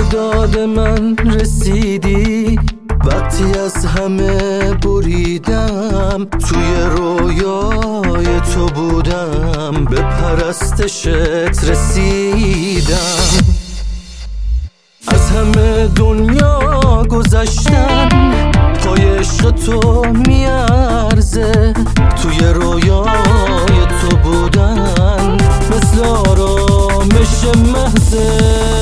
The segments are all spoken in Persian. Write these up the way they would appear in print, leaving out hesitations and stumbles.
داد من رسیدی وقتی از همه بریدم، توی رویای تو بودم، به پرستشت رسیدم. از همه دنیا گذشتن پای عشق تو میارزه، توی رویای تو بودن مثل آرامش محضه.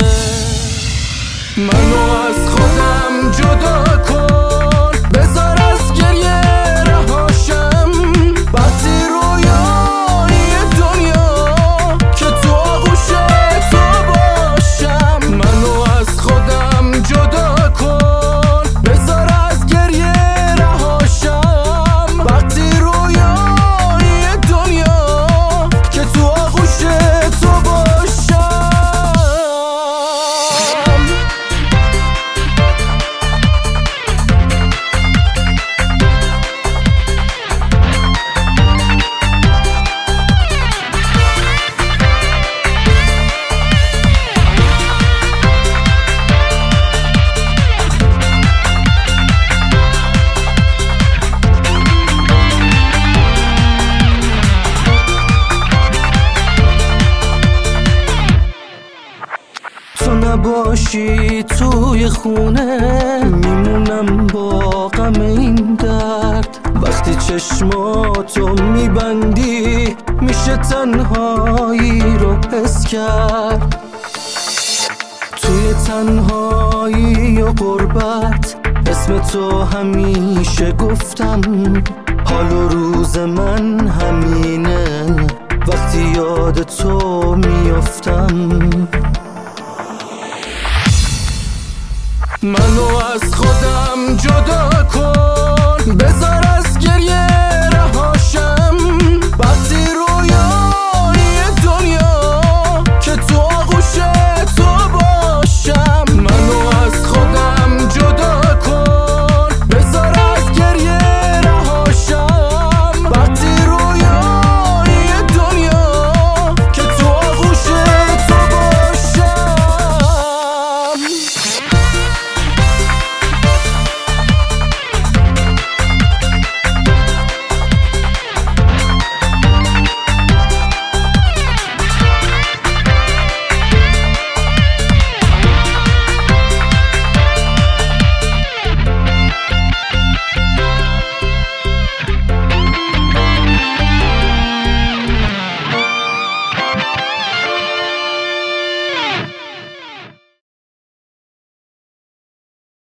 منو از خودم جدا کن، بذار از گریه رهاشم، وقتی رویای دنیا که تو آغوش تو باشم. منو از خودم جدا کن، بذار از گریه رهاشم، وقتی رویای دنیا که تو آغوش تو باشم. تو نباشی توی خونه، میمونم با غم این درد. وقتی چشماتو میبندی میشه تنهایی رو حس کرد. توی تنهایی و غربت اسم تو همیشه گفتم، حال و روز من همینه وقتی یاد تو میافتم. منو از خودم جدا